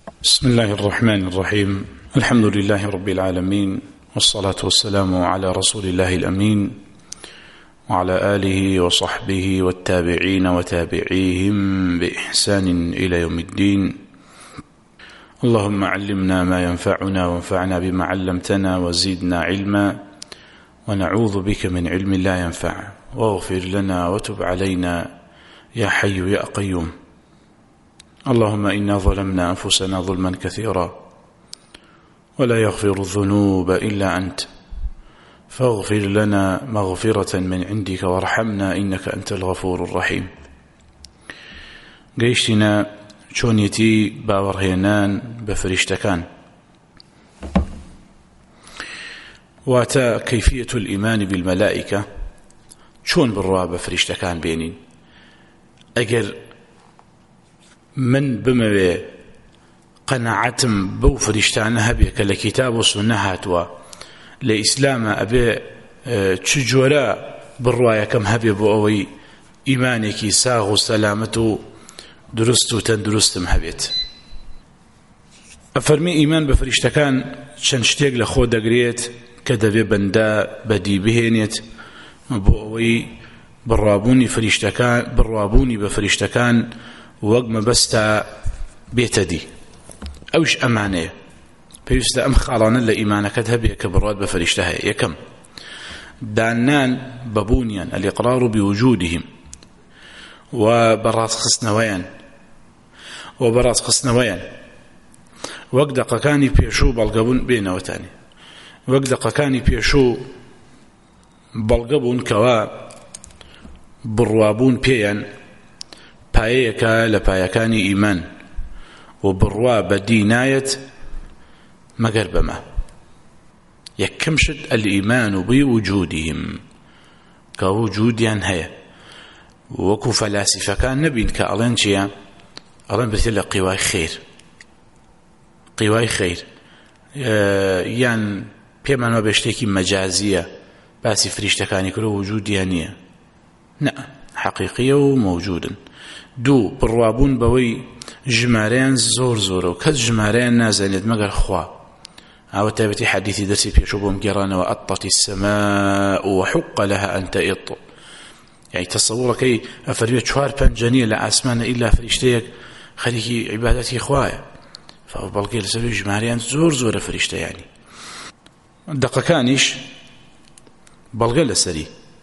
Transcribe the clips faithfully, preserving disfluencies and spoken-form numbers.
بسم الله الرحمن الرحيم. الحمد لله رب العالمين، والصلاة والسلام على رسول الله الأمين وعلى آله وصحبه والتابعين وتابعيهم بإحسان إلى يوم الدين. اللهم علمنا ما ينفعنا وانفعنا بما علمتنا وزدنا علما، ونعوذ بك من علم لا ينفع، واغفر لنا وتب علينا يا حي يا قيوم. اللهم إنا ظلمنا أنفسنا ظلما كثيرا ولا يغفر الذنوب إلا أنت، فاغفر لنا مغفرة من عندك وارحمنا إنك أنت الغفور الرحيم. قيشتنا چونيتي باورهينان بفرشتكان، واتا كيفية الإيمان بالملائكة چون بروا بفرشتكان بينين. أجر من بموي قناعتم بو فرشتانها بك لكتاب وسنة هاتوا لإسلام أبي تشجورا بروايا كم هبي بو أوي إيمانك ساغ سلامته درست تندرستم هبيت. أفرمي إيمان بفرشتكان چەند شتێک لە خۆ دەگرێت کە دەبێ بەندە بەدی بهێنێت بۆ ئەوەی بڕوابوونی فریشتەکان بڕوابوونی بە فریشتەکان وەک مەبەستە بێتە دی. ئەوش ئەمانەیە پێویستە ئەم خاڵانە لە ئیمانەکەت هەبێ کە بڕوات بە فریشتە هەیە. یەکەم، دانان بەبوونیان الإقرار بوجودهم و بەڕاستخستنەوەیان و بەڕاستخستنەوەیان وەک دەقەکانی پێشوو بەڵگەبوون بێنەوەتانی وەک دەقەکانی پێشوو بەڵگەبوون کەوا بڕوابوون پێیان پایەیەکە لە پایەکانی ئیمان و بڕوا بەدی نایەت مەگەر بەمە. یەکەم شت الئیمان بوجودهم کە وجودیان هەیە. وەکو فەلاسیفەکان نەبین کە ئەڵێن چییە؟ ئەڵێن بێتە لە قیوای خێر قیوای خێر یان پێمانەوە بە شتێکی مەجازیە باسی فریشتەکانی کرد و وجودیان نییە. نە، حەقیقیە و مەوجودن. دوو، بڕوابوون بەوەی ژمارەیان زۆر زۆرە و کەس ژمارەیان نازانێت مەگەر خوا. ئەوە تایبەتی حەدیثی دەرسی پێشوو بۆم گێڕانەوە ئەطەتی السەماء وحق لها أن تئط. يعني تصورەکەی ئەفەرمێت چوار پەنجە نییە لە ئاسمانە ئیلا فریشتەیەک خەریکی عیبادەتی خوایە. بەڵگەی لەسەر ژمارەیان زۆر زۆرە فریشتەیانی. دەقەکانیش بەڵگە لەسەری،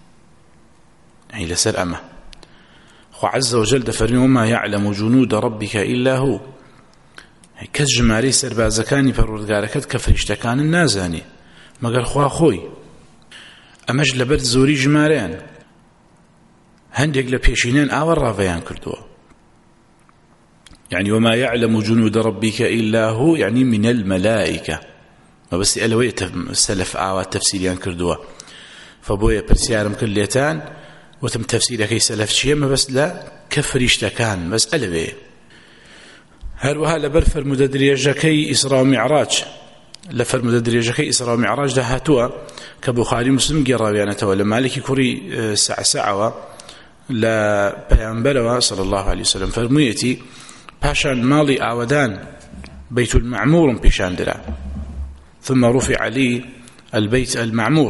يعني لەسەر ئەمە. خوا عز وجل دەفەرمێ وما يعلم جنود ربك إلا هو. کەس ژمارەی سەربازەکانی پەروەردگارەکەت کە فریشتەکانن نازانێ مەگەر خوا خۆی. ئەمەش لەبەر زۆری ژمارەیان. هەندێک لە پێشینەن ئاوە ڕاوەیان کردووە. يعني وما يعلم جنود ربك إلا هو يعني من الملائكة. ما بس ألوية سلف آوات تفسيريان كردوه. فبويا برسيارم كليتان وتم تفسيره كي سلف شيء ما بس لا كفريشتكان بس ألوية. هروها لبرفر مددريجة كي إسراء ومعراج لفر مددريجة كي إسراء ومعراج ده هاتوا كبخاري مسلم قراويانته ولا مالكي كوري ساعة ساعة لا بيعنبروا صلى الله عليه وسلم فرميتي پاشان ماڵی ئاوەدان بيت المعمور پیشان درا، ثم رفع لي البيت المعمور.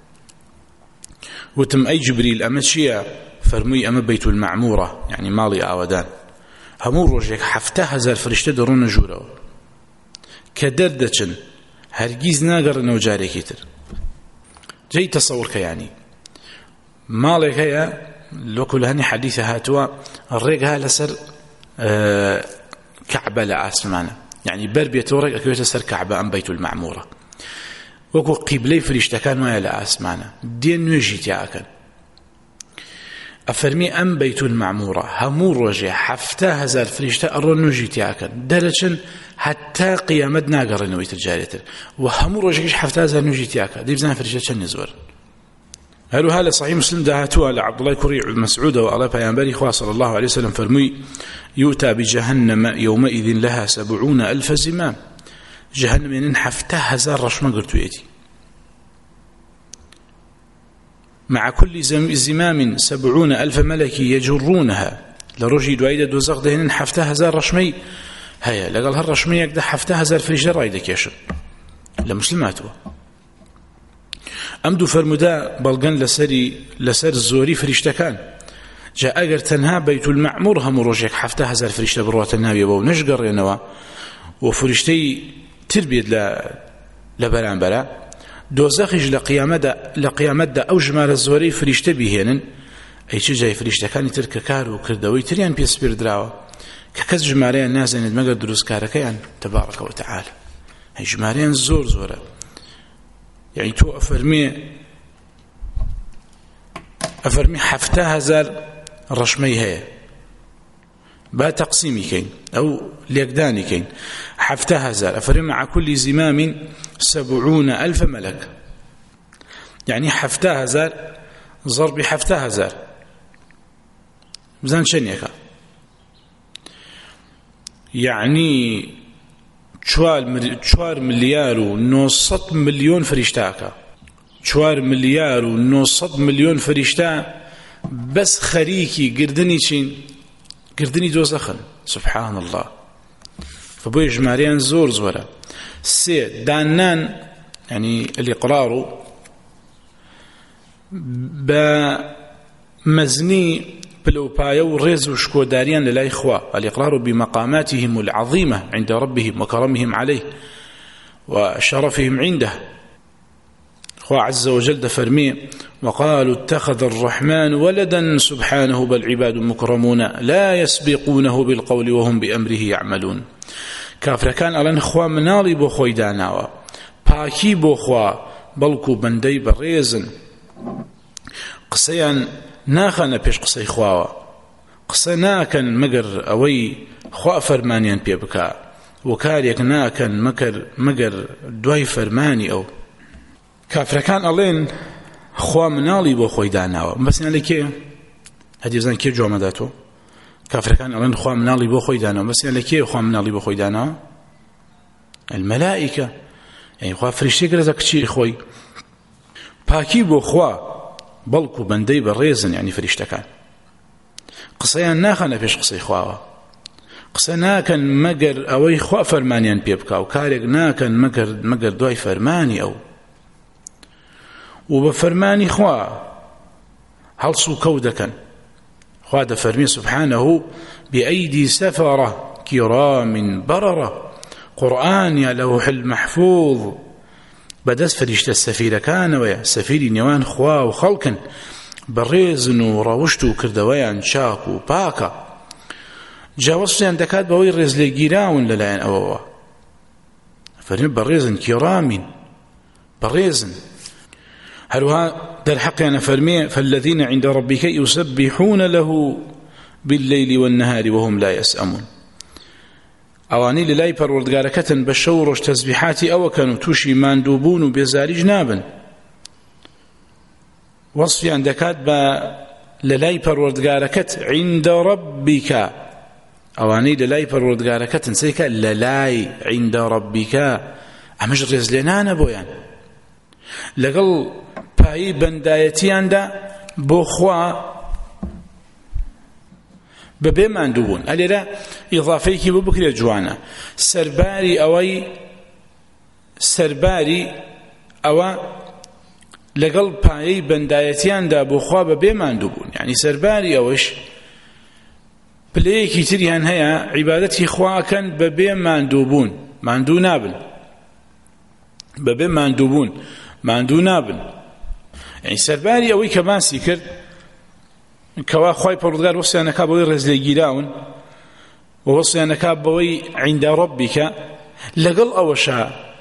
وتم أي جبريل أما چییە؟ فەرمووی ئەمە بيت المعمورة، يعني ماڵی ئاوەدان. هەموو ڕۆژێک حەفتە هەزار فریشتە دەڕۆنە ژوورەوە کە دەردەچن هەرگیز ناگەڕێنەوە جارێکی تر. جێی تەسەوڕکە یانی ماڵێک هەیە لۆکو لە هەنی حەدیثە هاتووە ڕێک ها لەسەر كعبة لآسمانة، يعني بر بيتورك أكيد سر كعبة أم بيت المعمورة وكو قبلي فريشتكان ويا لآسمانة دين نجيت يا أكل. أفرمي أم بيت المعمورة همور رجع حفتة هزار فريشتة أرون نجيت يا أكل درجة حتى قيامتنا قرن ويترجالتر وهمور رجع حفتة هزار نجيت يا أكل دي بزنا فريشتة شن نزور. هل هذا صحيح مسلم دهاتوا لعبد الله كري مسعود وعلى بيانبري خواه صلى الله عليه وسلم فرمي يؤتى بجهنم يومئذ لها سبعون ألف زمام. جهنم ينحفته هزار رشمة قلت يأتي مع كل زمام سبعون ألف ملك يجرونها لرجي دوائدة دوزاق دهنن حفته هزار رشمي هەیە لەگەڵ هەر ڕەشمەیەکدا حەفتە هەزار فریشتە ڕای دەکێشن لە مسلماتەوە. ئەم دوو فەرموودە بەڵگەن لەسەری لەسەر زۆری فریشتەکان. جا ئەگەر تەنها بەیت المەعموور هەموو ڕۆژێک حەفتە هەزار فریشتە بڕواتە ناویەوە و نەشگەڕێنەوە و فریشتەی تر بێت لە بەرامبەرە، دۆزەخیش لە قیامەتدا لە قیامەتدا ئەو ژمارە زۆرەی فریشتە بیهێنن، ئەی چ جای فریشتەکانی تر کە کار و کردەوەی تریان پێسپیر دراوە کە کەس ژمارەیان نازانێت مەگەر دروستکارەکەیان تەبارەکە وتەعالە. هەی ژمارەیان زۆر زۆرە. یعنی تۆ ئەفەرمێ ئەفەرمی حەفتە هەزار ڕەشمەی هەیە، با تەقسیمی کەین ئەو لێکدانی کەین حەفتە هەزار ئەفەرمی مع كل زمام سبعون ألف ملك، يعني حەفتە هەزار ضربی حەفتە هەزار بزان چەندێکە؟ يعني چوار ملیار و نۆسەد ملیۆن فریشتاکە، چوار ملیار و نۆسەد ملیۆن فریشتا بەس خەریکی گردنی چین؟ گردنی دۆزەخن. سبحان الله. فبۆیە ژمارەیان زۆر زۆرە. سێ دانان يعني الإقرار بە مەزنی پلوپایە و ڕێز و شکۆداریان لەلای خوا، الإقرار بمقاماتهم العظيمة عند ربهم وكرمهم عليه وشرفهم عنده. خوا عز وجل دفرمي وقالوا اتخذ الرحمن ولدا سبحانه بل عباد مكرمون لا يسبقونه بالقول وهم بأمره يعملون. كافر كان ألان خوا مناڵی بۆ خۆی داناوە، پاکی بۆ خوا، بەڵکو بەندەی بەڕێزن، قسەیان ناخەنە پێش قسەی خواوە، قسە ناکەن مەگەر ئەوەی خوا فەرمانیان پێ بکا و کارێک ناکەن مەگەر دوای فەرمانی ئەو. کافرەکان ئەڵێن خوا مناڵی بۆ خۆی داناوە، بەسیان لە کێ؟ هەدی بزان کێ جوامەداتۆ؟ کافرەکان ئەڵێن خوا مناڵی بۆ خۆی داناوە، بەسیان لە کێ خوا مناڵی بۆ خۆی داناوە؟ المەلائیکە، یعنی خوا فریشتەی گرەزە کچی خۆی. پاکی بۆ خوا بەڵکو بەندەی بەڕێزن، یعنی فریشتەکان قسەیان ناخەنە پێش قسەی خواوە، قسە ناکەن مەگەر ئەوەی خوا فەرمانیان پێ بکا و کارێک ناکەن مەگەر دوای فەرمانی ئەو. و بە فەرمانی خوا هەڵس و کەوت دەکەن. خوا دەفەرمی سبحانه بأيدي سفرة كرام بررة قرآن يا لوح المحفوظ بەدەست فریشتە سەفیرەکانەوەیە، سەفیری نێوان خوا و خەڵکن، بەڕێزن و ڕەوشت و کردەوەیان چاک و پاکە. جاوەستیان دەکات بەوەی ڕێز لێگیراون لەلایەن ئەوەوە. فەرمی بەڕێزن کیڕامین، بەڕێزن. هەروها دەرحەقیانە فەرمێ فالذين عند ربك يسبحون له بالليل والنهار وهم لا يسأمون. ئەوانەی لەلای پەروەردگارەکەتن بە شەو و ڕۆژ تەسبیحاتی ئەوەکەن و تووشی ماندووبوون و بێزاریش نابن. وەصفیان دەکات بە لەلای پەروەردگارەکەت عند ربك، ئەوانەی لەلای پەروەردگارەکەتن سێکە لەلای عند ربك، ئەمەش ڕێزلێنانە بۆیان لەگەڵ پایی بەندایەتیاندا بۆ خوا بەبێ ماندووبوون. ئەلێرە ئیضافەیەکی بۆ بکرێت جوانە، سەرباری ئەوەی سەرباری ئەوە لەگەڵ پایەی بەندایەتیاندا بۆ خوا بەبێ ماندووبوون، یعنی سەرباری ئەوەش پلەیەکی تریان هەیە عیبادەتی خواکەن بەبێ ماندووبوون، ماندوو نابن، بەبێ ماندووبوون ماندوو نابن. یعنی سەرباری ئەوەی کە باسی کرد کەوا خوای پەروەردگار وەسیان دەکات بەوەی ڕێزلێگیراون و وەسیان دەکات بەوەی عند ربك، لەگەڵ ئەوەشە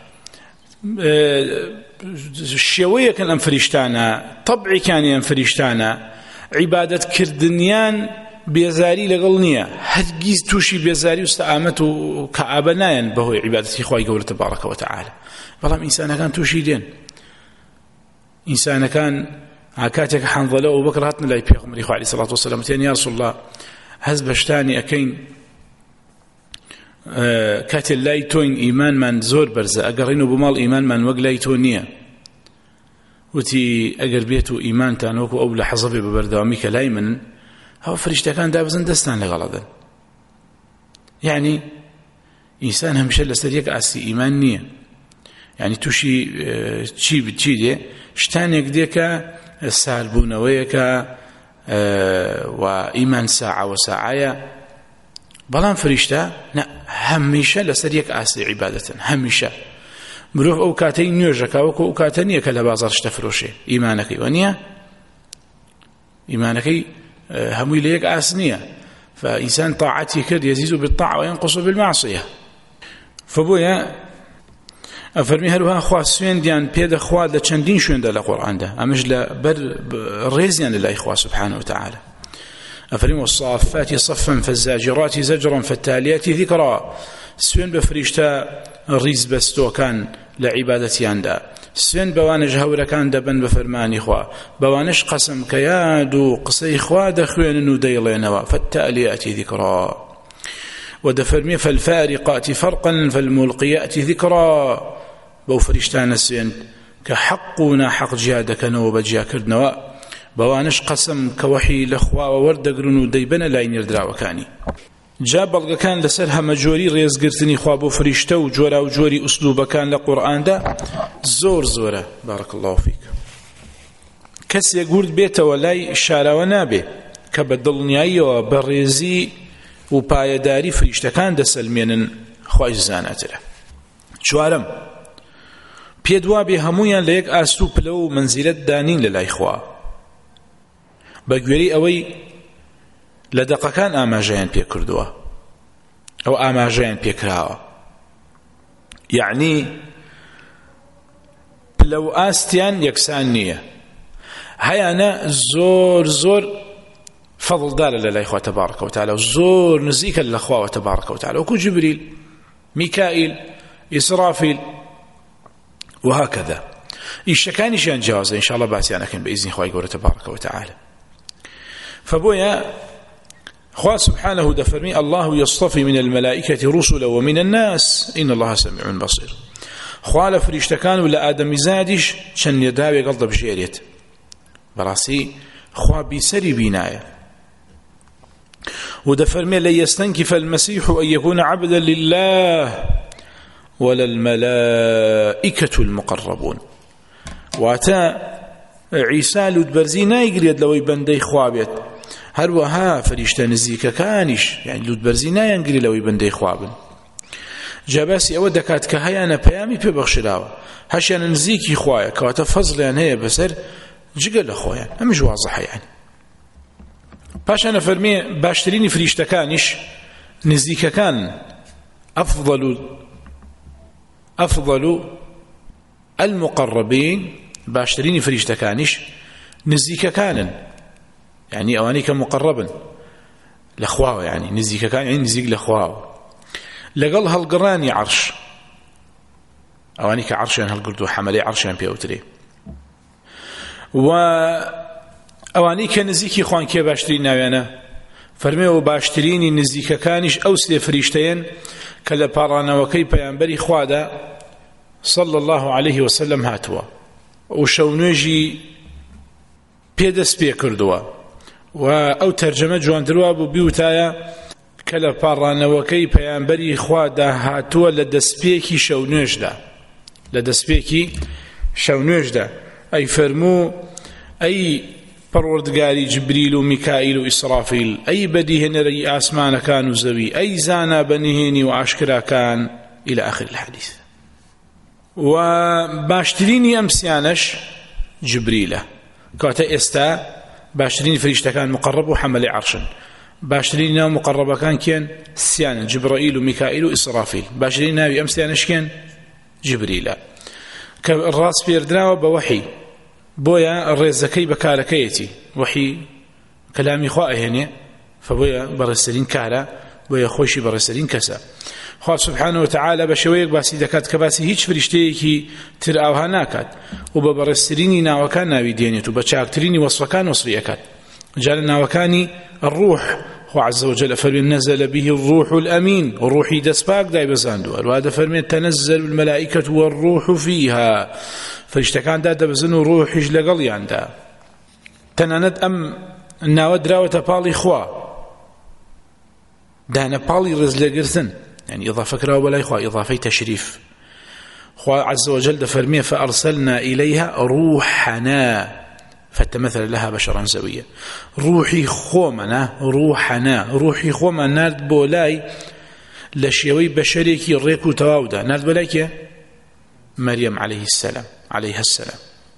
شێوەیەکن ئەم فریشتانە، تەبعیکانی ئەم فریشتانە، عیبادەتکردنیان بێزاری لەگەڵ نییە، هەرگیز تووشی بێزاری و ستەعامەت و کەعابە نایەن بەهۆی عیبادەتی خوای گەورە تەبارەکە وتەعالە. بەڵام ئینسانەکان تووشی دێن. ئینسانەکان کاتێک حەنظەلە و بەکر هاتنە لای پێغەمبەری خوا عەلەیهی سەڵات وسەلام تێن یا رسوڵ الله هەز بە شتانی ئەکەین کاتێ لای تۆین ئیمانمان زۆر بەرزە، ئەگەڕین و بماڵ ئیمانمان وەک لای تۆ نییە. وتی ئەگەر بێت و ئیمانتان وەکو ئەو لە حەزەبێ بە بەردەوامی کە لای من، ئەو فریشتەکان دابزن دەستان لەگەڵەدەن. یعنی ئینسان هەمیشە لەسەر یەک ئاسی ئیمان نییە، یعنی تووشی چی بچی دێ شتانێک دێکە سالبوونەوەیەکە و ئیمان ساعە و ساعەیە، بەڵام فریشتە هەمیشە لەسەر یەک ئاسی عیبادەتن. هەمیشە مرۆڤ ئەو کاتەی نوێژەکە وەکو ئەو کاتە نییە کە لە بازاڕ شتە فرۆشێ، ئیمانەکەی وە نییە، ئیمانەکەی هەمووی لە یەک ئاس نییە. فإنسان طاعتي كد يزيد بالطاعة وينقص بالمعصية. فبويا أفرمي هلوها خوا سوين ديان بيد خوا دا چندين شوين دا لقرآن دا أمش لبر ريزيان لله إخوة سبحانه وتعالى. أفرمي والصافات صفا فالزاجرات زجرا فالتاليات ذكرا. سوين بفريشتا ريز بستو كان لعبادتيان دا، سوين بوانج هورا كان دبن بفرماني خوا، بوانش قسم كيادو قصي خوا دخوين نديلينوا فالتاليات ذكرا. ودفرمي فالفارقات فرقا فالملقيات ذكرا. بو فريشتان سوين كحقنا حق جهادك نوب جاكرنوا، بوانش قسم كوحي لخوا ووردقرنو ديبنا لا ينردرا وكاني. جا بەڵگەکان لەسەر هەمەجۆری ڕێزگرتنی خوا بۆ فریشتە و جۆرا و جۆری ئوسلوبەکان لە قورئاندا زۆر زۆرە. بارك الله فيك. کەسێک گورد بێتەوە لای شاراوە نابێ کە بە دڵنیاییەوە بە ڕێزی و پایەداری فریشتەکان دەسەلمێنن، خوای زاناترە. چوارەم، پێت وابێ هەموویان لە یەک ئاستوو پلە و منزیلەت دانین لە لای خوا، بە گوێرەی ئەوەی لە دەقەکان ئاماژەیان پێ کردووە، ئەو ئاماژەیان پێکراوە، یعنی پلە و ئاستیان یەکسان نییە، هەیانە زۆر زۆر فەضڵدارە لە لای خوا تەبارەکە وتەعالە و زۆر نزیکە لە خواوە تەبارەکە وتەعالە، وەکو جبریل، میکائیل، ئیسرافیل وهكذا. ئیشەکانیشیان جیاوازە، ئینشاءالله باسییان ئەکەین بە ئیزنی خوای گەورە تەبارەکە وتەعالە. فبويا خواه سبحانه دفرمي الله يصطفي من الملائكة رسلا ومن الناس إن الله سميع بصير. خواه لفريشتكان ولا آدم زادش شن يداوي قلب بجيريت براسي خواه بيسري بناية. ودفرمي لن يستنكف المسيح أن يكون عبدا لله ولا الملائكة المقربون. واتا عيسى لدبرزي نايقل يد لوي بندي خوابيت، هەروەها فریشتە نزیکەکانیش یعنی لوتبەرزی نایانگری لەوەی بەندەی خوا بن. جا باسی ئەوە دەکات کە هەیانە پەیامی پێبەخشراوە، هەشیانە نزیکی خوایە، کەواتە فەزڵیان هەیە بەسەر جگە لە خۆیان، ئەمیش وازەحە. یعنی پاشانە فەرمێ باشترینی فریشتەکانیش نزیکەکان ئەفضل ئەفضل المقربین، باشترینی فریشتەکانیش نزیکەکانن، يعني أوانيك مقربا لخواه، يعني نزيك كان يعني نزيك لخواه لقل هالقراني عرش، أوانيك عرش يعني هالقردو حملي عرش يعني بيوتري، وأوانيك نزيكي خوان كي باشترين ناويانا فرميو باشتريني نزيك كانش أوسلي فريشتين كلا بارانا وكي بيانبري خوادا صلى الله عليه وسلم هاتوا وشونوجي بيدس بيكردوا، و ئەو تەرجەمە جواندروا بوو بیوتایە کە لە پاڕانەوەکەی پەیامبەری خوادا هاتووە لە دەستپێکی شەونوێژدا، لە دەستپێکی شەونوێژدا. ئەی فەرموو ئەی پەروەردگاری جبریل و میکائیل و ئیسرافیل، ئەی بەدیهێنەرەی ئاسمانەکان و زەوی، ئەی زانا بەنهێنی و ئاشکراکان إلى آخر الحديث. و باشترینی ئەمسیانەش جبریلە، کاتە ئێستا باشترين فريشتكان مقرب وحمل عرشا، باشترين ناو مقربة كان كين سيانا جبرائيل وميكائيل وإسرافيل، باشترين ناوي أمسيانش كين جبريلا. كالراس بيردراو بوحي بويا الرزكي بكاركيتي وحي كلامي خواه هنا، فبويا برسلين كارا بويا خوشي برسلين كسا. خواه سبحانه وتعالى بشويك باسي دكات كباسي هيج فريشتيكي ترعوها ناكات، وببرسليني ناوكان ناوي دينيت، وبشاكتريني وصفكان وصريكات. جال ناوكاني الروح، هو عز وجل فرمي نزل به الروح الأمين، والروحي دسباك داي بزاندو، وهذا فرمي تنزل الملائكة والروح فيها، فريشتكان دا دبزنو روح جلقل ياندا تناند أم ناود راوة بالي خوا دانا بالي رزلقرسن، يعني إضافة كراو بلا إخوة إضافة تشريف خوا عز وجل دفرمية فأرسلنا إليها روحنا فتمثل لها بشرا سويا روحي خومنا روحنا روحي خومنا نارد بولاي لشيوي بشريكي ريكو تواودا نارد بولاي مريم عليه السلام عليها السلام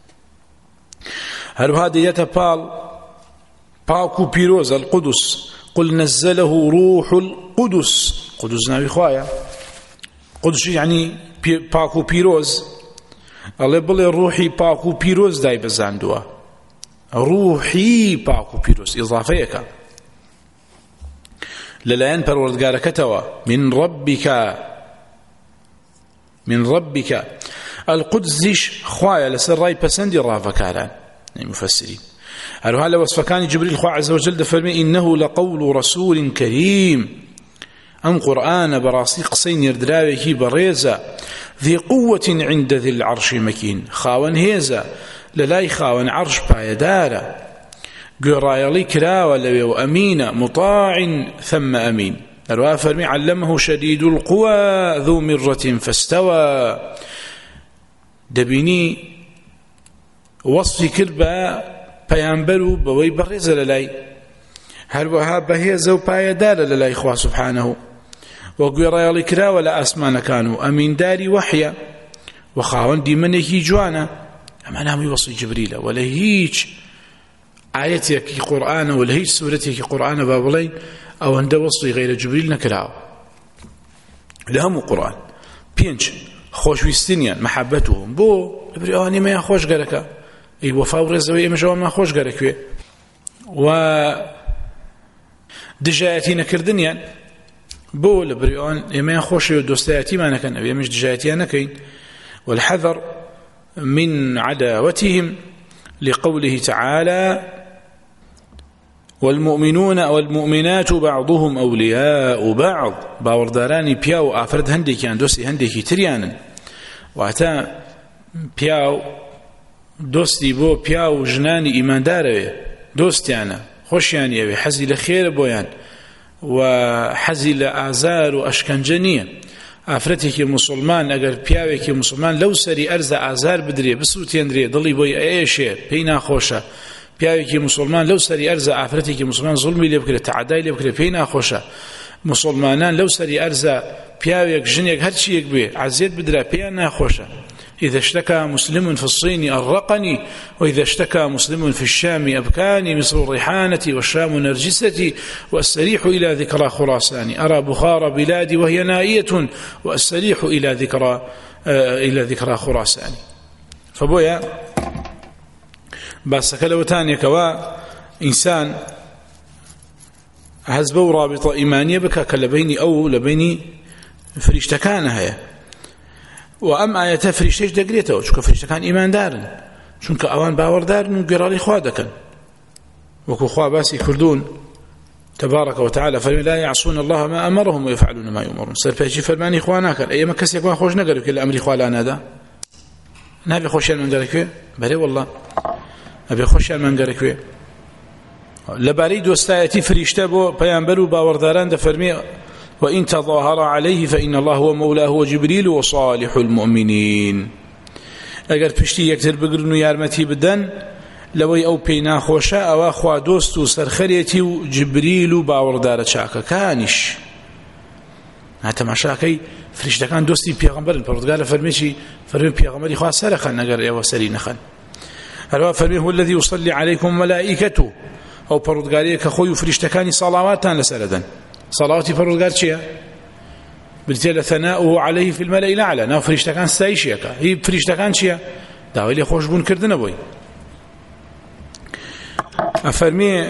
هل هذا يتبال باكو بيروز القدس قل نزله روح القدس قدس ناوي خوايا قدس يعني باكو بيروز الله بلي روحي باكو بيروز داي بزاندوا روحي باكو بيروز إضافيك للاين پروردگار كتوا من ربك من ربك القدس ديش خوايا لسر راي بسندي رافكاران يعني مفسرين هل هذا وصفكان جبريل خوا عز وجل دفرمي إنه لقول رسول كريم أم قرآن براسي قصين يردراوكي بريزة ذي قوة عند ذي العرش مكين خاون هيزة للاي خاون عرش بايدارة قرايلي كراوة لبيو أمينة مطاع ثم أمين الوا فرمي علمه شديد القوى ذو مرة فاستوى دبيني وصفي كربا بيانبرو بوي بريزة للاي هل وها بهيزة وبايدارة للاي إخوة سبحانه وقرايلي كراوة لأسمان كانوا أمين داري وحيا وخاون دي منكي جوانا أما نام يوصي جبريل ولا هيج آياتك قرآن ولا هيج سورتك قرآن بابلين أو عند وصي غير جبريل نكراو لهم قرآن بينش خوش ويستنيان محبتهم بو بريئاني ما يخوش قركا اي وفاو رزوية مجاوة ما خوش قركوه و دجايتي نكردنيان بو لبريئان ما يخوش دوستياتي ما نكن أبي مش دجايتي نكين والحذر من عداوتهم لقوله تعالى والمؤمنون والمؤمنات بعضهم أولياء بعض باورداراني بياو آفرد هندي كان دوستي هندي كي تريانا واتا بياو دوستي بو بياو جناني إيمان داروي دوستيانا خوشياني أبي حزي لخير بويان وحزي لآزار وأشكنجنية ئافرەتێکی مسلمان ئەگەر پیاوێکی مسلمان لەو سەری ئەرزە ئازار بدرێ بسووتێندرێ دڵی بۆی ئەیشێ پێی ناخۆشە پیاوێکی مسلمان لەو سەری ئەرزە ئافرەتێکی مسلمان زوڵمی لێ بکرێت تەعادای لێ بکرێت پێی ناخۆشە مسلمانان لەو سەری ئەرزە پیاوێک ژنێک هەرچیەک بێ عەزیەت بدرا پێیان ناخۆشە إذا اشتكى مسلم في الصين أرقني وإذا اشتكى مسلم في الشام أبكاني مثل الريحانة والشام نرجستي وأستريح إلى ذكرى خراساني أرى بخار بلادي وهي نائية وأستريح إلى ذكرى آه إلى ذكرى خراساني فبويا بس كلوتاني كوا إنسان هزبو رابطة إيمانية بك كلبيني أو لبيني فريشتكانها هي وأم آية فريشتش دقريته چونك فريشتكان إيمان دارن چونك أوان باور دارن وقرالي خوا دكن وكو خوا باسي كردون تبارك وتعالى فرمي لا يعصون الله ما أمرهم ويفعلون ما يؤمرون سرفاجي فرماني إخواناك أي مكس يكون خوش نقروا كل أمري إخوانا دا نبي خوشيان من قركوه بلي والله أبي خوشيان من قركوه لباري دوستايتي فريشته بو بيانبرو باور داران دا فرمي وإن تظاهر عليه فإن الله هو مولاه وجبريل وصالح المؤمنين اگر پشتی یکتر بگرن و یارمتی بدن لوی او پینا خوشه او خوا دوست و سرخریتی و جبریل و باوردار چاکه کانش هاته مشاکی فرشتکان دوستی پیغمبرن پروردگار فرمیشی فرمی پیغمبری خوا سرخن اگر او سری نخن هل فرمی هو الذي يصلي عليكم ملائكته او پروردگاری که خو فرشتکانی صلواتان لسردن صلواتي پروردگار چیه بالتالي ثناؤه عليه في الملأ الأعلى ناو فرشتكان ستايشيكا هي فرشتكان چیه داوی لی خوش بون کردنه بوی افرمی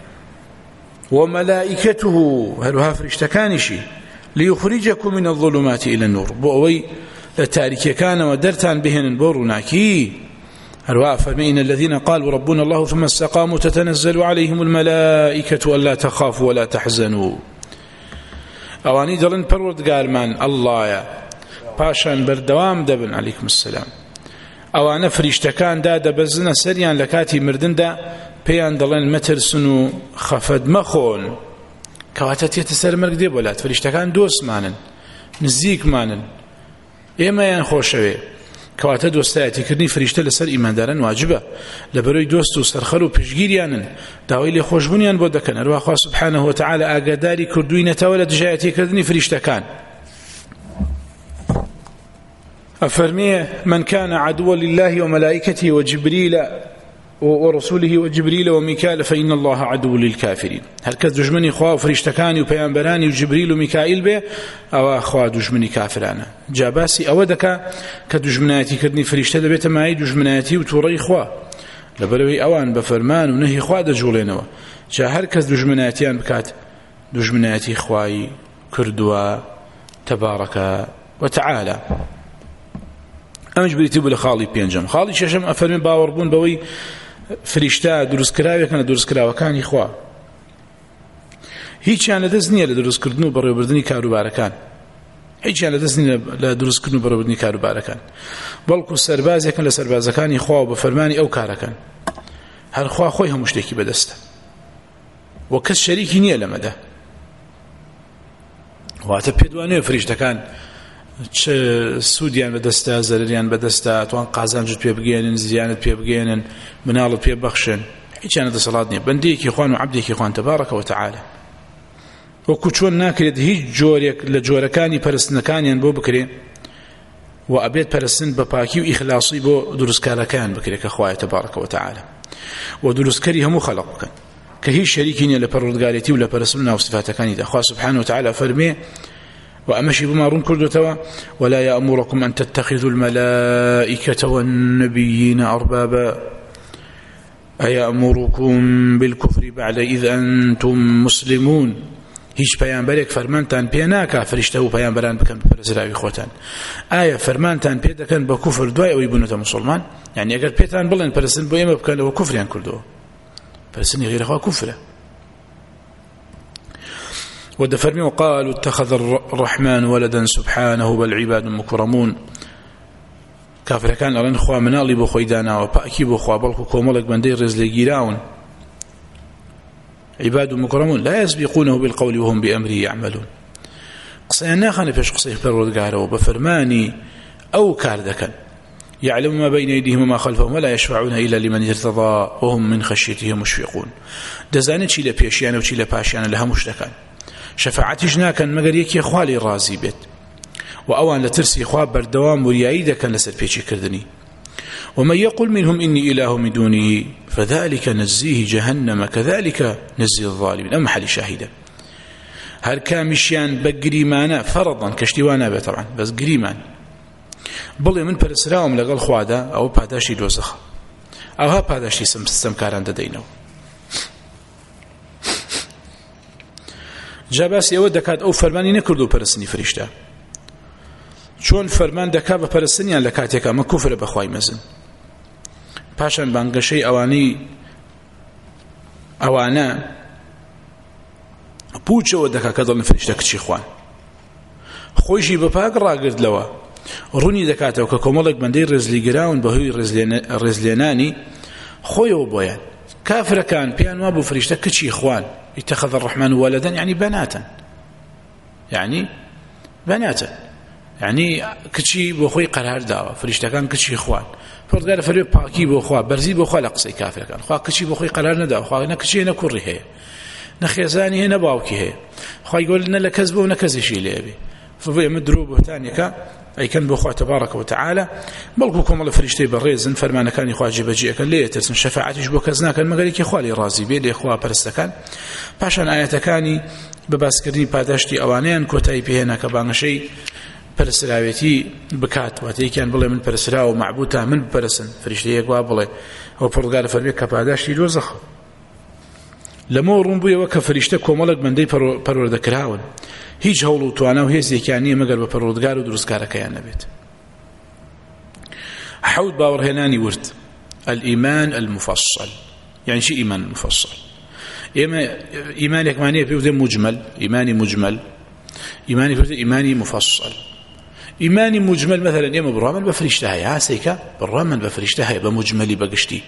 وملائكته هلوها فرشتكانشي ليخرجكم من الظلمات إلى النور بوي التاريكي كان ودرتان بهن بورناكي هلوها فرمين الذين قالوا ربنا الله ثم استقاموا تتنزل عليهم الملائكة ألا تخافوا ولا تحزنوا اوانی دلن پروردگار من الله یا پاشان بردوام دبن علیکم السلام اوانه فرشتکان دا دبزنه سریان لکاتی مردن دا پیان دلن مترسنو خفد مخون کواتا تیت سر مرگ دی بولات فرشتکان دوست مانن نزیکمانن ئێمەیان خۆشەوێ کەواتە دۆستایەتیکردنی فریشتە لەسەر ئیمانداران واجبە لەبەرەوەی دۆست و سەرخەر و پشگیریانن داوای لێ خۆشبوونیان بۆ دەکەن هەروە خوا سوبحانەه وتەعالە ئاگاداری کردووینەتەوە لە دژایەتیکردنی فریشتەکان أفرمي من كان عدوا لله وملائكته وجبريل ورسوله وجبريل وميكال فإن الله عدو للكافرين هركز دجمني خوا وفريشتكاني وبيانبراني وجبريل وميكائيل به أو خوا دجمني كافرانا جاباسي أودك كدجمناتي كدني فريشته لبيت معي دجمناتي وتوري خوا لبلوي أوان بفرمان ونهي خوا دجولينوا جا هركز دجمناتيان بكات دجمناتي خواي كردوا تبارك وتعالى ئەمەش بریتی بوو لە خاڵی پێنجەم خاڵی شەشەم ئەفەرمێن باوەڕبوون بەوەی فریشتە دروستکراوێکن لە دروستکراوەکانی خوا هیچیان لەدەست نییە لە دروستکردن و بەڕێوەبردننی کاروبارەکان هیچیان لەدەست نییە لە دروستکردن و بەڕێوەبردننی کاروبارەکان بەڵکو سەربازێکن لە سەربازەکانی خوا و بە فەرمانی ئەو کارەکەن هەر خوا خۆی هەموو شتێکی بەدەستە وە کەس شەریکی نییە لەمەدا واتە پێدوانێ فریشتەکان چه سوودیان بەدەستە زەرریان بەدەستە توان قازانجت پێ بگێنن زیانت پێ بگێنن مناڵت پێ بەخشن هیچیان دەسەڵات نییە بەندەیەکی خوان و عەبدێکی خوان تەبارەکە وتەعالە وەکو چۆن ناکرێت هیچ جۆرێک لە جۆرەکانی پەرستنەکانیان بۆ بکرێ و ئەبێت پەرستن بە پاکی و ئیخلاسی بۆ دروستکارەکان بکرێت کە خوایە تەبارەکە وتەعالە و دروستکەری هەموو خەڵق بکەن کە هیچ شەریکی نییە لە پەروەردگارێتی و لە پەرستن و ناوسفاتەکانیدا خوا سوبحانەه وتەعالە فەرمێ وأمشي بما رون كردتوا ولا يأمركم أن تتخذوا الملائكة والنبيين أربابا أيأمركم بالكفر بعد إذ أنتم مسلمون هیچ پیامبرێک فەرمانتان پێ ناکا فریشتە و پیامبەران بکەن بەپەرستراوی خۆتان ئایا فەرمانتان پێ دەکەن بە کوفر دوای ئەوەی بوونەتە مسلمان یعنی ئەگەر پێتان بڵێن پەرستن بۆ ئێمە بکەن ئەوە کوفریان کردەوە پەرستنی غیرەخوا کوفرە ودفرمي وقالوا اتخذ الرحمن ولدا سبحانه بل عباد مكرمون كافر كان لن خوا منالي بو خويدانا وباكي بو خوا بلكو كوملك بندي رزلي جيراون عباد مكرمون لا يسبقونه بالقول وهم بأمره يعملون قصينا خاني فيش قصيه پروردگار وبفرماني او كاردكن يعلم ما بين ايديهم وما خلفهم ولا يشفعون الا لمن ارتضى وهم من خشيته مشفقون دزانه چی لپیشیان و چی لپاشیان لها مشتکان شفاعتیش ناکەن مەگەر یەکی خوالی ڕازی بێت و ئەوان لە ترسی خوا بەردەوام وریایی دەکەن لەسەر پێچیکردنی ومن يقل منهم إني إله من دونه فذلك نزيه جهنم كذلك نزي الظالمين أم حل شاهدا هر كامشيان بقريمانا فرضا كشتوانا به طبعا بس قريمان بڵێ من پەرسراوم لەگەڵ خوادا ئەو پاداشی دۆزەخە ئەوها پاداشی سەمکاران دەدەینەوە جاباس ئێوە دەکات ئەو فەرمانی نەکرد و پەرستنی فریشتە چۆن فەرمان دەکات بە پەرستنیان لە کاتێکە ئەمە کوفرە بەخوای مەزن پاشان بانگەشەی ئەوانەی ئەوانە پوچەوە دەکات کە دڵن فریشتە کچی خوان خۆیشی بە پاک ڕاگرتلەوە ڕوونی دەکاتەوە کە کۆمەڵێک بەندەی ڕێزلیگراون بەهۆی ڕێزلێنانی خۆیەوە بۆیان كافركان بيان وابو فريشتا كتشي إخوان اتخذ الرحمن ولدا يعني بناتا يعني بناتا يعني كتشي بوخوي قرار داوا فريشتا كان كتشي إخوان فرد قال فريق باكي بوخوا برزي بوخوا لقصي كافر كان خوا كتشي بوخوي قرار نداوا خوا نكتشي نكوري هي نخيزاني هنا باوكي هي خوا يقول لنا لكذبه ونكزشي ليبي فبي مدروبه تانيكا أي كان بأخوة تبارك وتعالى بلقوكم الله فريشتي بالريزن فرمانا كان إخوة جيبجي أكن ليه ترسن شفاعتش بوكزنا كان مغاليك إخوالي رازي بيلي إخوة برستكان باشان آياتكاني بباسكرني باداشتي أوانيان كوتاي بيهنا كبانشي برسراويتي بكات واتي كان بلي من برسراو معبوتا من برسن فريشتي يقوا بلي هو برغار فرميك كباداشتي دوزخ لما رنبوية وكا فريشتا كومالك من دي پروردكراون هیچ هەوڵ و توانە و هێزێکیان نییە مەگەر بە پەروەردگار و دروستکارەکەیان نەبێت حەوت باوەڕهێنانی ورد الإيمان المفصل يعني شي إيمان مفصل إما إيمانك معنيه في مجمل إيماني مجمل إيماني في إيماني مفصل إيماني مجمل مثلا إما بالرامل بفريشتها يا سيكا بالرامل بفريشتها بمجملي بقشتي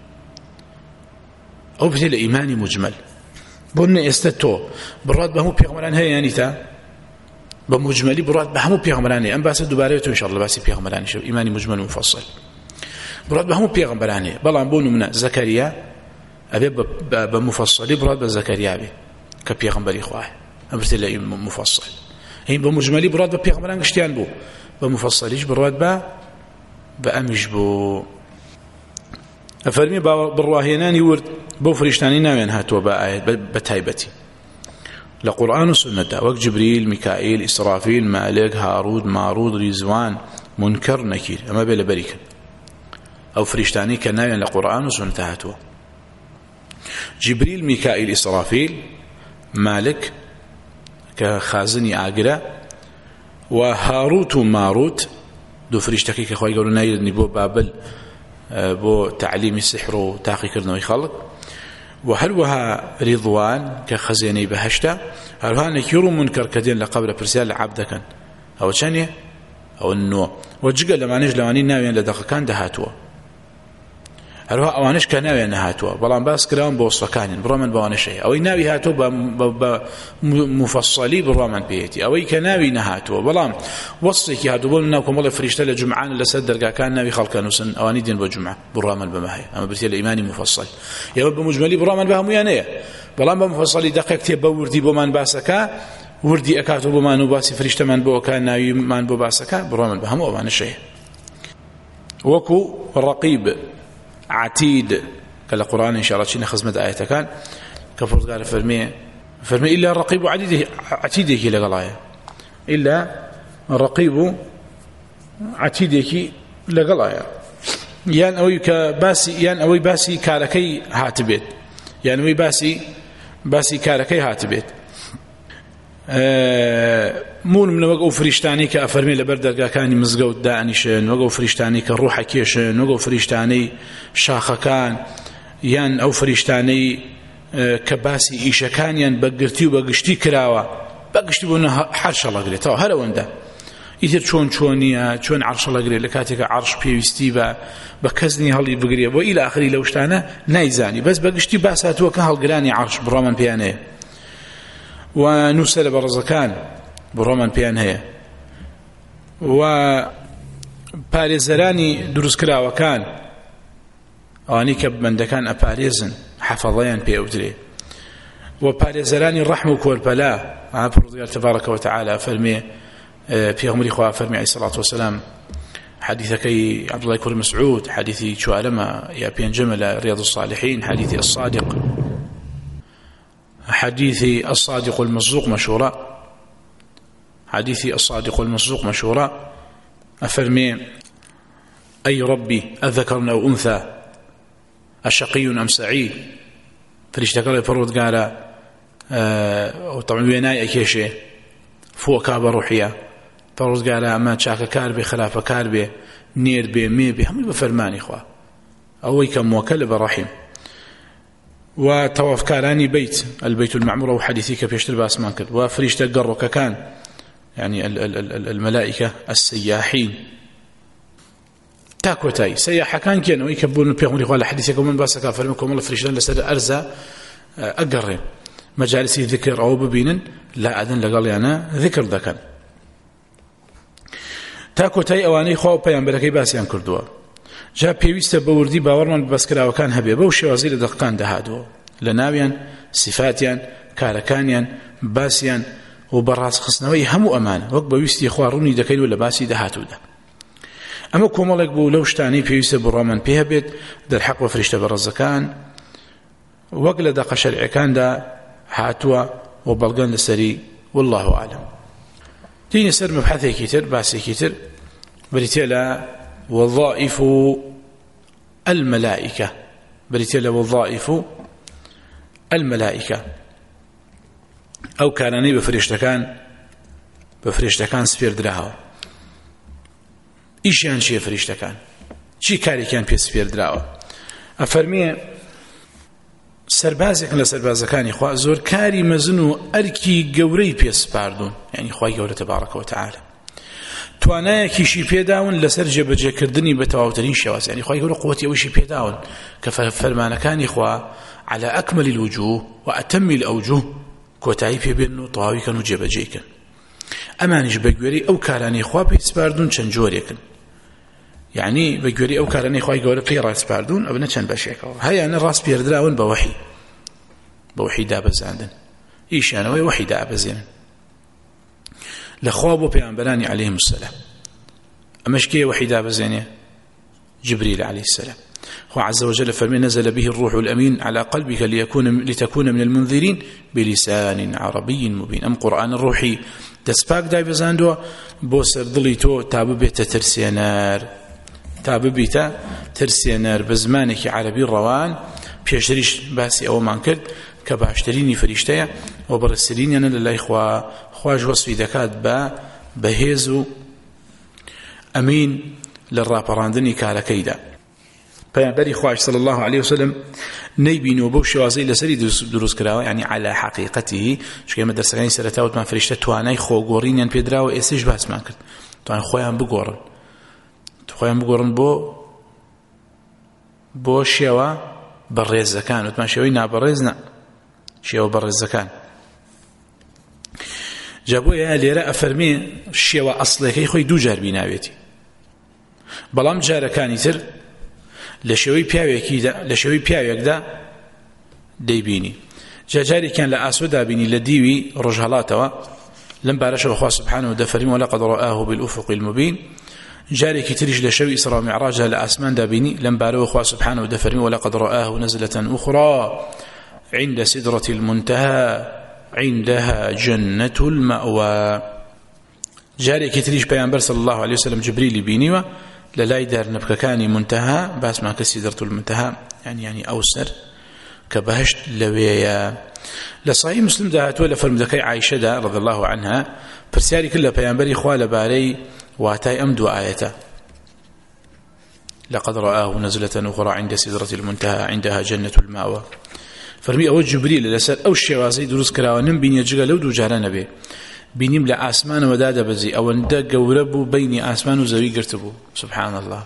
أو بتل إيماني مجمل بون استتو براد بهمو بيغمران هي يعني تا بمجملي براد بهمو بيغمراني أم بس دوباره إن شاء الله بس بيغمراني شو إيماني مجمل مفصل براد بهمو بيغمراني بلان بونو من زكريا أبي بمفصل براد بزكريا أبي كبيغمبري خواه أمرت له مفصل هين بمجملي براد بيغمران اشتيان بو بمفصليش براد با بأمش بو أفرمي بالراهيناني ورد بو فريشتاني ناوين هاتوا بآيات بتايبتي لقرآن وسنة وك جبريل ميكائيل إسرافيل مالك هارود مارود ريزوان منكر نكير أما بلا بريك أو فريشتاني كناوين لقرآن وسنة هاتوا جبريل ميكائيل إسرافيل مالك كخازني آقرة وهاروت وماروت دو فريشتكي كخوي يقولون نايدني بو بابل بو تعليم السحر وتاقي كرنوي خلق وهلوها رضوان كخزيني بهشتا هلوها نكيرو منكر كدين لقبل برسال عبدكن أو تشانية أو النوع وجقل لما نجل لوانين ناوين لدقا كان دهاتوا هلوها أوانش كناوين هاتوا بلان باس كراون بوصفكانين برومن بوانشي أو ناوي هاتوا بمفصلي برومن بيتي أو كناوي نهاتوا بلان وصيك هاتوا بلناكم والله فريشتا لجمعان لسدر كان ناوي خلقا نوسن أواني دين بجمعة برومن بمهي أما برتي الإيماني مفصل يا بمجملي برومن بهم يانيه بلان بمفصلي دقيق تيب وردي بومان باسكا وردي أكاتو بمان وباسي فريشتا من بو كان ناوي من بو باسكا برومن بهم ومان الشيء وكو الرقيب عتيد كالقرآن إن شاء الله شينا خزمة آية كان كفرت قال فرمي فرمي إلا الرقيب عتيده عتيدك لقلايا إلا الرقيب عتيدك لقلايا يان أوي كباسي يان أوي باسي كاركي هاتبيت يان أوي باسي باسي كاركي هاتبيت مون من وقو فريشتاني كأفرمي لبردرقا كاني مزقود دانشن وقو فريشتاني كالروح كيشن وقو فريشتاني شاخة كان يان أو فريشتاني كباسي إيشا كان يان بقرتي وبقشتي كراوة بقشتي بونا حرش الله قريتاو هلا وندا يتر چون چونيا چون عرش الله قريت لكاتك عرش بيوستي بكزني هالي بقريا وإلى آخره لوشتانا نايزاني بس بقشتي باساتوا كهالقراني عرش برامان بيانيه ونسل برزكان برومان بيان هي وباريزراني دروس كرا وكان أواني كب من دكان أباريزن حفظيان بيأودري وباريزراني الرحمة والبلاء عبر الله تبارك وتعالى فرمي في غمري خواه فرمي عليه الصلاة والسلام حديثكي عبد الله كوري مسعود حديثي شوالما يا بين جمل رياض الصالحين حديثي الصادق حديثي الصادق المصدوق مشهورا حديثي الصادق المصدوق مشهورا أفرمي أي ربي أذكر أو أنثى أشقي أم سعيد فريشتك الله فرود قال أه طبعا ويناي أكيشي فوق كابا روحية فرود قال أما تشاك كاربي خلافة كاربي نير بي مي بي هم بفرماني إخوة أوي كم وكل برحيم وطواف كاراني بيت البيت المعمور وحديثي كبيشتر باسمان كد وفريشتة قرك كان يعني الملائكة السياحين تاكوتاي سياحة كان كانوا يكبون بيغمري قال حديثكم من باسكا فرمكم الله فريشتة لسر أرزا أقرين مجالسي ذكر أو ببين لا أذن لقال أنا ذكر ذكر تاكوتاي أواني خواه بيان بلكي باسيان كردوا جا بيويسته بوردي باورمان بسكرا وكان هبي بو شوازير دقان دهادو لناويان صفاتيان كاركانيان باسيان وبراس خصنوي همو امان وقت بيويستي خواروني دكين ولا باسي دهاتو ده اما كومالك بو لوشتاني بيويسته برامان بيهبت در حق وفرشته برزكان وقل دق شرع كان ده هاتوا وبلغان لسري والله اعلم تيني سر مبحثي كتير باسي كتير بريتيلا وظائف الملائكة بريتيلا وظائف الملائكة أو كانني بفريشتكان بفريشتكان سفير دراها إيش يعني شيء فريشتكان شي كاري كان بي سفير دراها أفرمي سربازك لسربازكان إخوة زور كاري مزنو أركي قوري بي سباردون يعني إخوة قوري تبارك وتعالى توانایەکیشی پێداون لەسەر جێبەجێکردنی بە تەواوترین شێواز یعنی خوای گەورە قووەتی ئەویشی پێداون کە فەرمانەکانی خوا على أكمل الوجوه وأتم الأوجه کۆتایی پێبێن و تەواوی کەن و جێبەجێکەن ئەمانیش بە گوێرەی ئەو کارانەی خوا پێی سپاردوون چەند جۆرێکن، یعنی بە گوێرەی ئەو کارانەی خوای گەورە پێی ڕاستپاردوون ئەبنە چەند بەشێکەوە، هەیانە ڕاست پێردراون بە وحی، بە وحی دابەزاندن، ئیشانەوەی وحی دابەزێنن لە خوا بۆ پێغەمبەرانی عەلەیهیمو السەلام. ئەمەش کێ وحی دابەزێنێ؟ جبريل عليه السلام. هو عز وجل فرمي نزل به الروح الأمين على قلبك ليكون لتكون من المنذرين بلسان عربي مبين. أم قرآن الروحي دسباك داي بزاندو بوسر ضليتو تاببيت ترسينار تاببيت ترسينار بزمانك عربي الروان بيشتريش باسي أو مانكرد كباشتريني فريشتيا وبرسليني أنا لله إخوة خواج وصفي دكات با بهيزو أمين للراپەڕاندنی کارەکەیدا. پەیامبەری خوای صلی الله عليه وسلم نەیبینەوە بەو شێوازەی لەسەری دروست کراوە، یعنی على حقیقەتی، چونکە ئێمە دەرسەکانی سەرەتا وتمان فریشتە توانای خۆگۆڕینیان پێدراوە، ئێستش باسمان کرد توان خۆیان بگۆڕن خۆیان بگۆڕن بۆ بۆ شێوە بەڕێزەکان، وتمان شێوەی نابەڕێز نە، شێوە بەڕێزەکان. جا بۆیە لێرە ئەفەرمێ شێوە ئەسڵەکەی خۆی دوو جار بیناوێتی، بەڵام جارەکانی تر لە شێوەی پیاوێکیدا لە شێوەی پیاوێکدا دەیبینی. جارێکیان لە ئاسۆ دابینی لە دیوی ڕۆژهەڵاتەوە، لەم بارەشەوە خوا سبحانه دەفەرمی وەلەقەد ڕآه بالأفق المبین. جارێکی تریش لە شەوی ئیسرا و میعراجدا لە ئاسمان دابینی، لەم بارەوە خوا سبحانه دەفەرمی وەلەقەد ڕآه نزلة أخرى عند سدرة المنتهى عندها جنة المأوى. جارێکی تریش پەیامبەر صلی الله عليه وسلم جبریلی بینیوە لە لای دارنەبکەکانی منتەها، باسمان کە سیدرة المنتهى يعني يعني ئەوسەر کە بەهشت لەوێیە. لە صحیح مسلم داهاتوە لە فەرمودەکەی عایشەدا رضی الله عنها پرسیاری کرد لە پەیامبەری خوا لەبارەی واتای ئەم دوو ئاەتە لقد رآه نزلة أخرى عند سدرة المنتهى عندها جنة المأوى. فەرمی ئەوە جبریل لەسەر ئەو شێوازەی دروست کراوە نمبینیە جگە لەو دوو جارە نەبێ، بینیم لە ئاسمانەوەدا دەبەزی، ئەوەندە گەورە بوو بینی ئاسمان و زەوی گرت بوو. سبحان الله.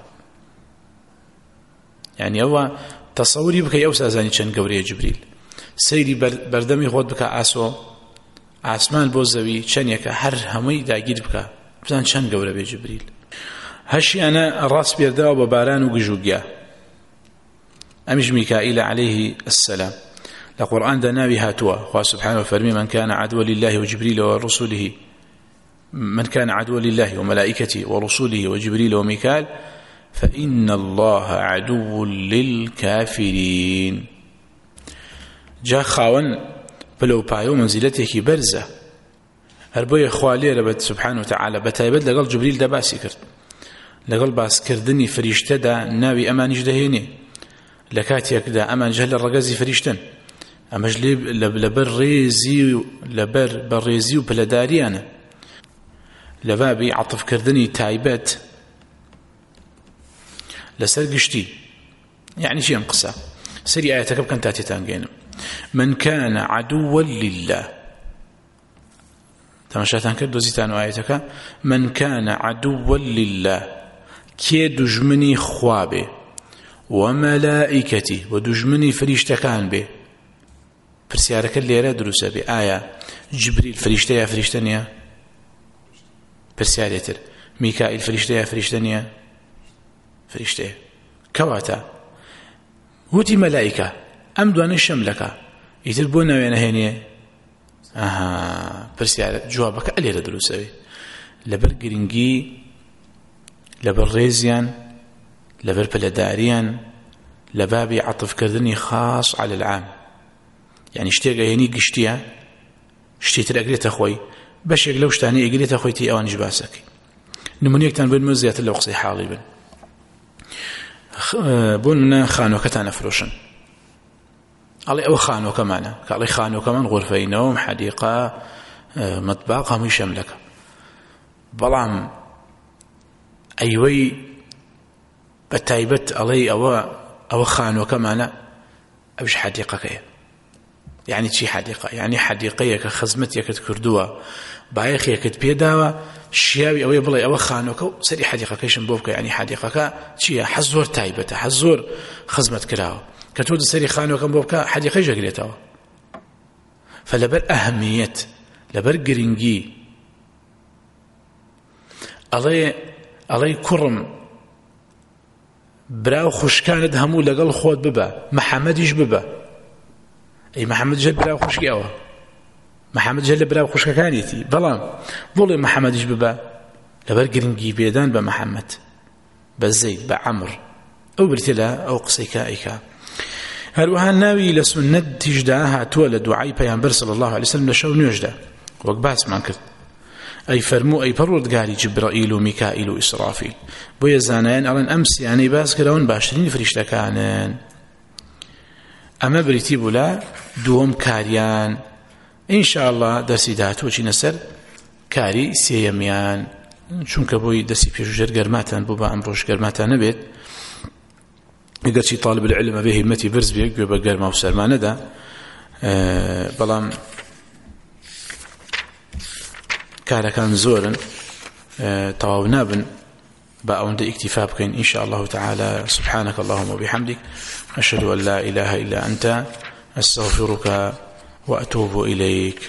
يعني ئەوە تەسەوری بکەی ئەو سازانی چەند گەورەیە جبریل. سەیری بەردەمی خۆت بکە ئاسۆ، ئاسمان بۆ زەوی چەندێکە، هەر هەمووی داگیر بکە، بزان چەند گەورە بێ جبریل. هەشیانە ڕاست پێدراوە بە باران و گژوگیا. ئەمیش میکائیل عليه السلام لقرآن دا ناوي هاتوا خواه سبحانه وفرمي من كان عدوا لله وجبريل ورسوله من كان عدوا لله وملائكته ورسوله وجبريل وميكال فإن الله عدو للكافرين. جا خاون بلو بايو منزلته برزة هربوية خوالي ربت سبحانه وتعالى بتايبت لقل جبريل دا باسي كرد، لقل باس كردني فريشته دا ناوي أمان جدهيني لكاتيك دا أمان جهل الرقازي فريشتن، ئەمەش لەبەر ڕێزی و لەبەر بەڕێزی و پلەداریانە، لە بابی عەتفکردنی تایبەت لەسەر گشتی. یعنی چی ئەم قسە؟ سەری ئاەتەکە بکەن تا تێتانگەێنم. من كان عدوا لله، تەماشاتان کرد دۆزیتان و ئاەتەکە، من كان عدوا لله، کێ دوژمنی خوا بێ، ومەلائیکەتی، و دوژمنی فریشتەکان بێ. پرسیارەکە لێرە دروستە بێ، ئایا جبریل فریشتە یا فریشتە نییە؟ پرسیارێتر میکائیل فریشتە یا فریشتە نییە؟ فریشتەیە. کەواتە وتی مەلائیکە، ئەم دوانەی شەملەکە، ئیتر بۆ ناوێنە هێنێ؟ ئاها، پرسیارە جوابەکە لێرە دروستە بێ، لەبەر گرنگی، لەبەر ڕێزیان، لەبەر پلەداریان، لە بابی عەتفکردنی خاص على العام. يعني شتێک هێنی گشتیە، شتێتر ئەگرێتە خۆی، بەشێک لەو شتانەی ئەگرێتە خۆی تی ئەوانیش باسەکەی. نمونەیەکتان بن زیاتر لەو قسەی حاڵی بن. بۆ منە خانۆکەتان ئەفرۆشن، ئەڵێ ئەوە خانۆکەمانە، کە ئەڵێ خانۆکەمان غورفەی نەوم، حەدیقە، مەتباق، هەمووی شەملەکە. بەڵام ئەیوەی بە تایبەت ئەڵێ ئەوە ئەوە خانۆکەمانە، ئەوش حەدیقەکەیە. يعني چی حدیقه؟ يعني حدیقەیەکە خزمەتێکت کردووە، بایەخێکت پێداوە، شیاوی ئەوەی بڵێ ئەوە خانۆکە و سەری حدیقەکەیشم بۆ بکە. يعني حدیقەکە چییە؟ حەز زۆر تایبەتە، حەز زۆر خزمەت کراوە، کە تۆ سەری خانۆکەم بۆ بکە حدیقەی ئەڵێ ئەڵێ کوڕم براو خوشکانت هەموو لەگەڵ خۆت ببە محەممەدیش ببە ئەی محەممەد ژە براو خوشکی ئەوە محەممەد ژە لە براو خوشکەکانیەتی بەڵام بۆڵێ محەممەدیش ببە لەبەر گرنگی بێدان بە محەممەد بە زەید بە عەمر ئەو برتێ لە ئەو قسەیکە ئەیکا هەروەها ناوی لە سونەت تیژدا هاتووە لە دوعای پەیامبەر صلی الله علیه وسلم لە شەو نوێژدا وەک باسمان کرد ئەی فەرموو ئەی پەروەردگاری جبرائیل و میکائیل و ئیسرافیل بۆیە زانایان ئەڵێن ئەم سیانەی باس کراون باشترین فریشتەکانن ئەمە بریتی بوو لە دووەم کاریان ئینشاءالله دەرسی داهاتووە سەر کاری سێیەمیان چونکە بۆی دەستی پێشوژێر گەرماتان بوو بە ئەمڕۆژ گەرماتان نەبێت ئەگەرچی طالب العلم بێ هیمەتی برز بێ گوێ بە گەرما و سەرمانەدا بەڵام کارەکان زۆرن تەواو نابن بە ئەوەندە ئیکتیفا بکەین إن شاء الله تعالى سبحانك اللهم وبحمدك أشهد أن لا إله إلا أنت أستغفرك وأتوب إليك